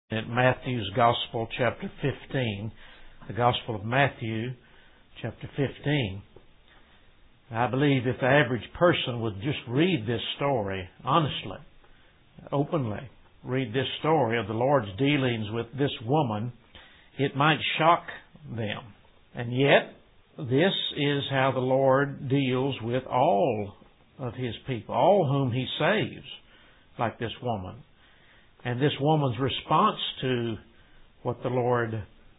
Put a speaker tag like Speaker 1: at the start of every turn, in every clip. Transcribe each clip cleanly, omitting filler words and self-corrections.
Speaker 1: At Matthew's Gospel, chapter 15, the Gospel of Matthew, chapter 15. I believe if the average person would just read this story honestly, openly, read this story of the Lord's dealings with this woman, it might shock them. And yet, this is how the Lord deals with all of His people, all whom He saves, like this woman. And this woman's response to what the Lord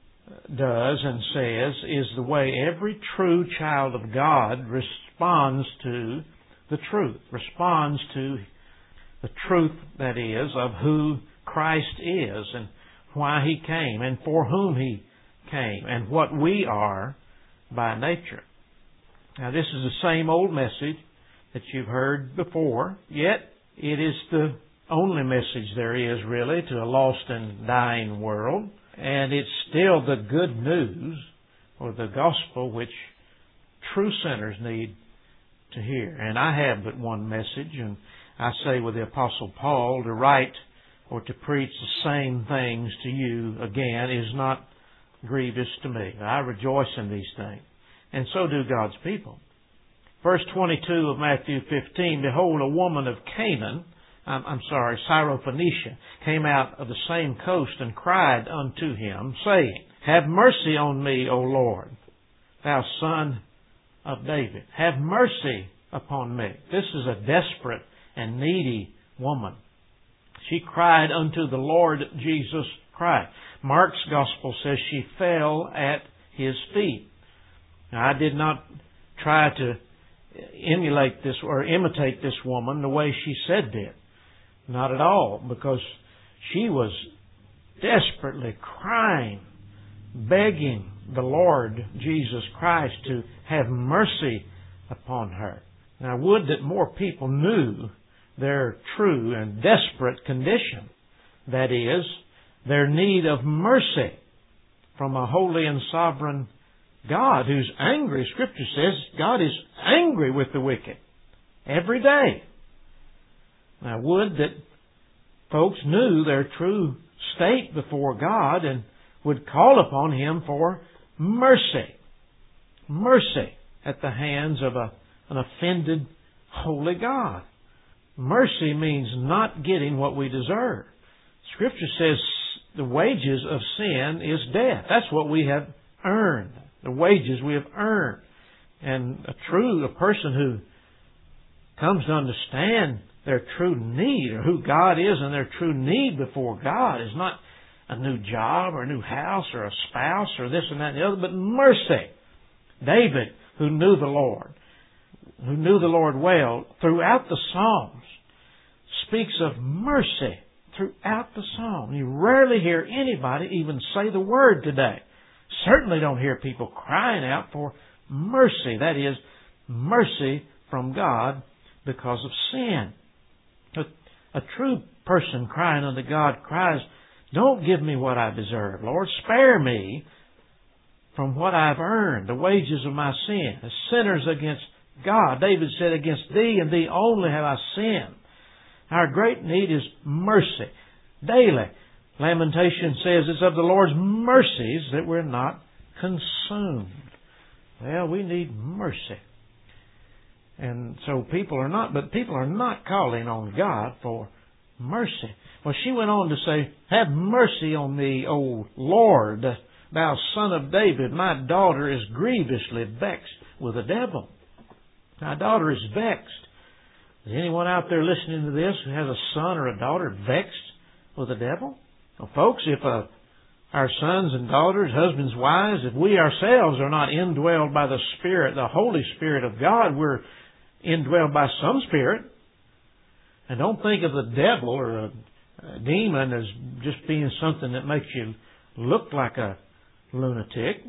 Speaker 1: does and says is the way every true child of God responds to the truth, responds to the truth, that is, of who Christ is and why He came and for whom He came and what we are by nature. Now, this is the same old message that you've heard before, yet it is the only message there is really to a lost and dying world. And it's still the good news or the gospel which true sinners need to hear. And I have but one message, and I say with the Apostle Paul, to write or to preach the same things to you again is not grievous to me. I rejoice in these things, and so do God's people. Verse 22 of Matthew 15, behold, a woman of Canaan, Syrophoenicia, came out of the same coast and cried unto Him, saying, have mercy on me, O Lord, thou Son of David. Have mercy upon me. This is a desperate and needy woman. She cried unto the Lord Jesus Christ. Mark's Gospel says she fell at His feet. Now, I did not try to emulate this or imitate this woman the way she said it. Not at all, because she was desperately crying, begging the Lord Jesus Christ to have mercy upon her. And I would that more people knew their true and desperate condition. That is, their need of mercy from a holy and sovereign God who's angry. Scripture says God is angry with the wicked every day. I would that folks knew their true state before God and would call upon Him for mercy. Mercy at the hands of an offended, holy God. Mercy means not getting what we deserve. Scripture says the wages of sin is death. That's what we have earned. The wages we have earned. And a person who comes to understand their true need, or who God is and their true need before God, is not a new job or a new house or a spouse or this and that and the other, but mercy. David, who knew the Lord well, throughout the Psalms, speaks of mercy throughout the Psalm. You rarely hear anybody even say the word today. Certainly don't hear people crying out for mercy. That is, mercy from God because of sin. A true person crying unto God cries, don't give me what I deserve, Lord. Spare me from what I've earned, the wages of my sin. As sinners against God, David said, against Thee and Thee only have I sinned. Our great need is mercy. Daily, Lamentation says it's of the Lord's mercies that we're not consumed. Well, we need mercy. And so people are not calling on God for mercy. Well, she went on to say, have mercy on me, O Lord, thou Son of David. My daughter is grievously vexed with the devil. My daughter is vexed. Is anyone out there listening to this who has a son or a daughter vexed with the devil? Well, folks, if our sons and daughters, husbands, wives, if we ourselves are not indwelled by the Spirit, the Holy Spirit of God, we're indwelled by some spirit. And don't think of the devil or a demon as just being something that makes you look like a lunatic.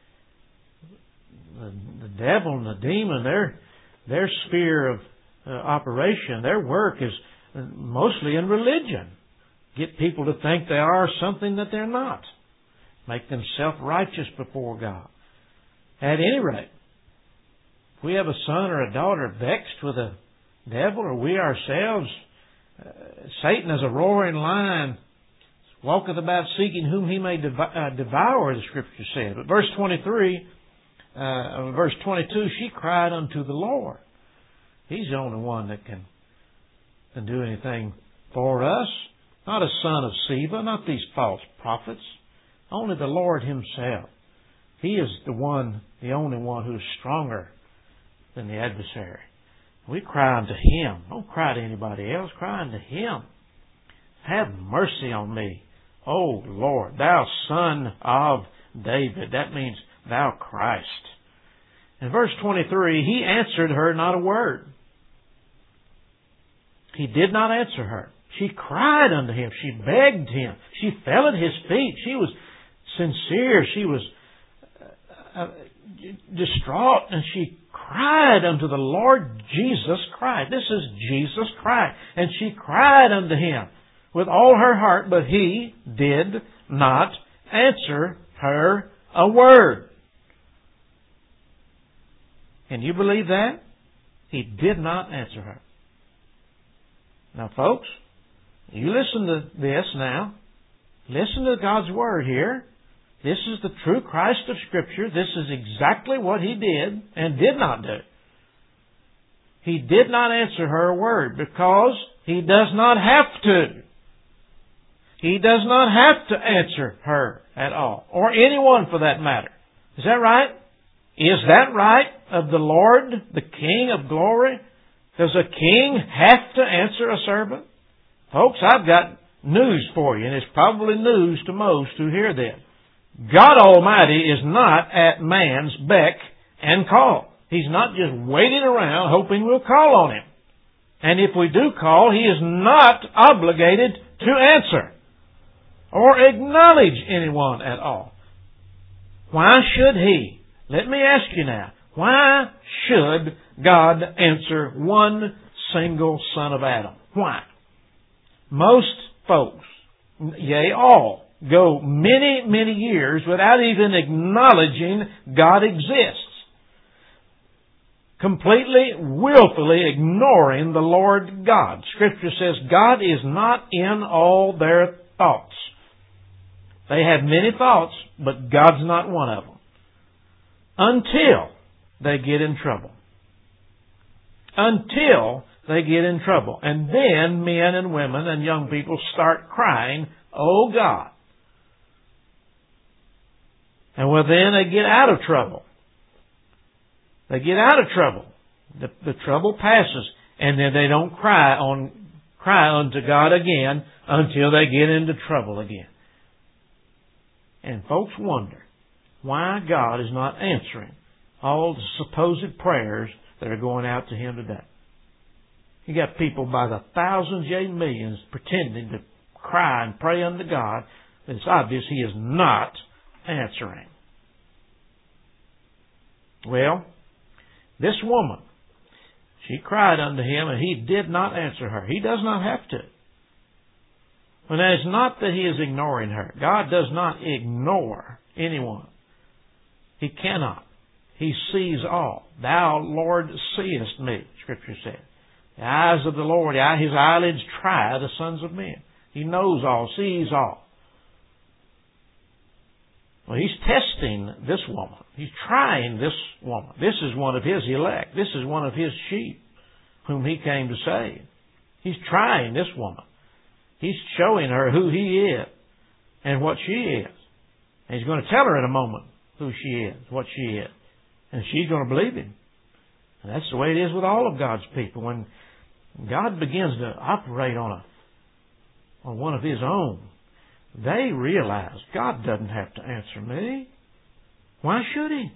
Speaker 1: The devil and the demon, their sphere of operation, their work is mostly in religion. Get people to think they are something that they're not. Make them self-righteous before God. At any rate, if we have a son or a daughter vexed with the devil, or we ourselves, Satan is a roaring lion walketh about seeking whom he may devour, the Scripture says. But verse 23, verse 22, she cried unto the Lord. He's the only one that can do anything for us. Not a son of Sheba, not these false prophets. Only the Lord Himself. He is the only one who is stronger than the adversary. We cry unto Him. Don't cry to anybody else. Cry unto Him. Have mercy on me, O Lord, Thou Son of David. That means Thou Christ. In verse 23, He answered her not a word. He did not answer her. She cried unto Him. She begged Him. She fell at His feet. She was sincere. She was distraught, and she cried unto the Lord Jesus Christ. This is Jesus Christ. And she cried unto Him with all her heart, but He did not answer her a word. Can you believe that? He did not answer her. Now, folks, you listen to this now. Listen to God's Word here. This is the true Christ of Scripture. This is exactly what He did and did not do. He did not answer her a word because He does not have to. He does not have to answer her at all, or anyone for that matter. Is that right? Is that right of the Lord, the King of glory? Does a king have to answer a servant? Folks, I've got news for you, and it's probably news to most who hear this. God Almighty is not at man's beck and call. He's not just waiting around hoping we'll call on Him. And if we do call, He is not obligated to answer or acknowledge anyone at all. Why should He? Let me ask you now, why should God answer one single son of Adam? Why? Most folks, yea, all, go many, many years without even acknowledging God exists. Completely, willfully ignoring the Lord God. Scripture says God is not in all their thoughts. They have many thoughts, but God's not one of them. Until they get in trouble. Until they get in trouble. And then men and women and young people start crying, "Oh God." And well, then they get out of trouble. They get out of trouble. The trouble passes. And then they don't cry unto God again until they get into trouble again. And folks wonder why God is not answering all the supposed prayers that are going out to Him today. You got people by the thousands, yea, millions, pretending to cry and pray unto God. It's obvious He is not answering. Well, this woman, she cried unto Him, and He did not answer her. He does not have to. And it's not that He is ignoring her. God does not ignore anyone. He cannot. He sees all. Thou, Lord, seest me, Scripture says. The eyes of the Lord, His eyelids try the sons of men. He knows all, sees all. Well, He's testing this woman. He's trying this woman. This is one of His elect. This is one of His sheep whom He came to save. He's trying this woman. He's showing her who He is and what she is. And He's going to tell her in a moment who she is, what she is. And she's going to believe Him. And that's the way it is with all of God's people. When God begins to operate on one of His own, they realize God doesn't have to answer me. Why should He?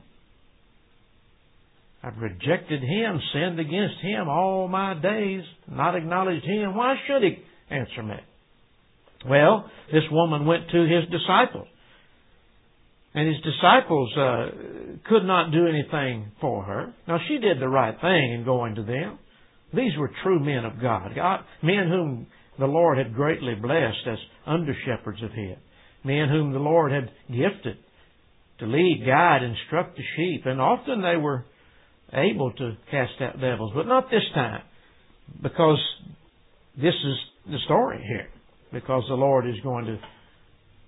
Speaker 1: I've rejected Him, sinned against Him all my days, not acknowledged Him. Why should He answer me? Well, this woman went to His disciples. And His disciples could not do anything for her. Now, she did the right thing in going to them. These were true men of God. Men whom the Lord had greatly blessed as under-shepherds of His. Men whom the Lord had gifted to lead, guide, instruct the sheep. And often they were able to cast out devils. But not this time. Because this is the story here. Because the Lord is going to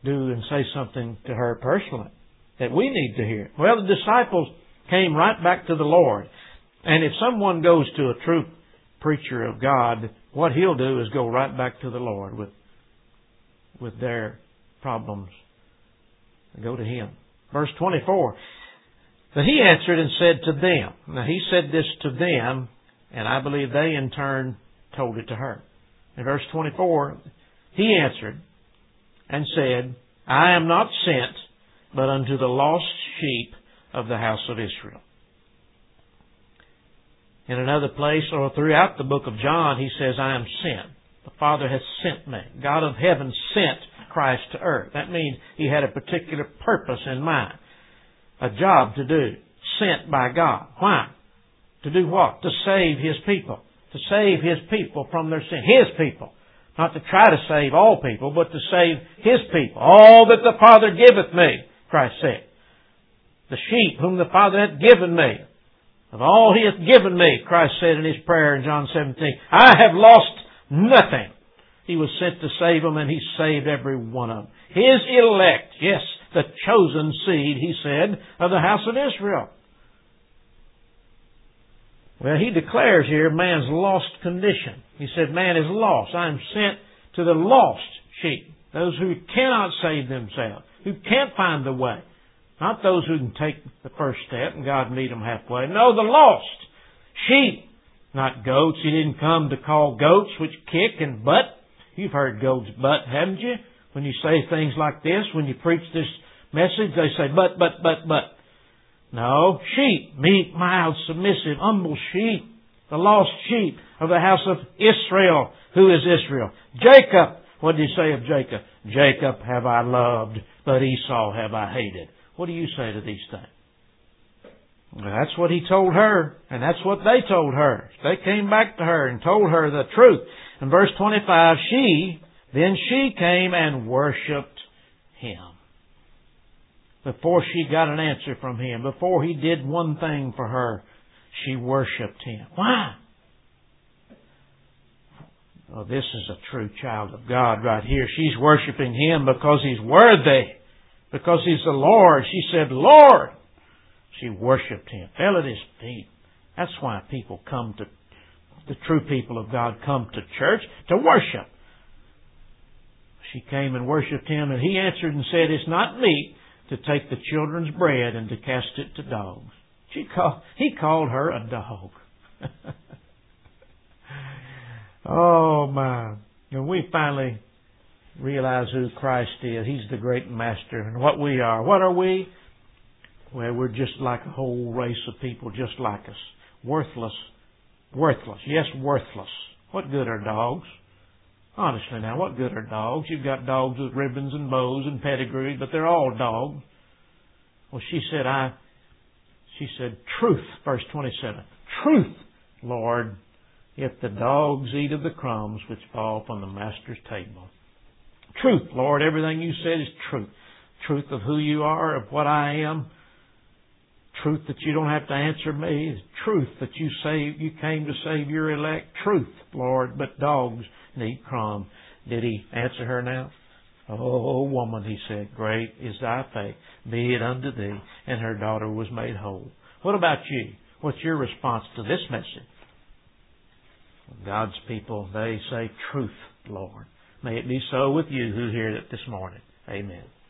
Speaker 1: do and say something to her personally that we need to hear. Well, the disciples came right back to the Lord. And if someone goes to a true preacher of God, what he'll do is go right back to the Lord with their problems. Go to Him. Verse 24. But He answered and said to them. Now He said this to them, and I believe they in turn told it to her. In verse 24, He answered and said, I am not sent, but unto the lost sheep of the house of Israel. In another place, or throughout the book of John, He says, I am sent. The Father has sent me. God of heaven sent Christ to earth. That means He had a particular purpose in mind. A job to do. Sent by God. Why? To do what? To save His people. To save His people from their sin. His people. Not to try to save all people, but to save His people. All that the Father giveth me, Christ said. The sheep whom the Father hath given me. Of all He hath given me, Christ said in His prayer in John 17, I have lost nothing. He was sent to save them, and He saved every one of them. His elect, yes, the chosen seed, He said, of the house of Israel. Well, He declares here man's lost condition. He said, man is lost. I am sent to the lost sheep. Those who cannot save themselves. Who can't find the way. Not those who can take the first step and God meet them halfway. No, the lost sheep. Not goats. He didn't come to call goats which kick and butt. You've heard goats butt, haven't you? When you say things like this, when you preach this message, they say but. No, sheep, meek, mild, submissive, humble sheep. The lost sheep of the house of Israel. Who is Israel? Jacob. What did He say of Jacob? Jacob have I loved, but Esau have I hated. What do you say to these things? Well, that's what He told her, and that's what they told her. They came back to her and told her the truth. In verse 25, then she came and worshipped Him. Before she got an answer from Him, before He did one thing for her, she worshipped Him. Why? Oh, this is a true child of God right here. She's worshiping Him because He's worthy. Because He's the Lord. She said, Lord. She worshipped Him. Fell at His feet. That's why people come to, the true people of God come to church to worship. She came and worshipped Him, and He answered and said, it's not meet to take the children's bread and to cast it to dogs. He called her a dog. Oh my. And we finally realize who Christ is. He's the great master. And what we are. What are we? Well, we're just like a whole race of people just like us. Worthless. Worthless. Yes, worthless. What good are dogs? Honestly now, what good are dogs? You've got dogs with ribbons and bows and pedigree, but they're all dogs. Well, she said, truth, verse 27. Truth, Lord, if the dogs eat of the crumbs which fall from the master's table. Truth, Lord, everything You said is truth. Truth of who You are, of what I am. Truth that You don't have to answer me. Truth that You came to save Your elect. Truth, Lord, but dogs need crumbs. Did He answer her now? Oh, woman, He said, great is thy faith. Be it unto thee. And her daughter was made whole. What about you? What's your response to this message? God's people, they say, truth, Lord. May it be so with you who hear it this morning. Amen.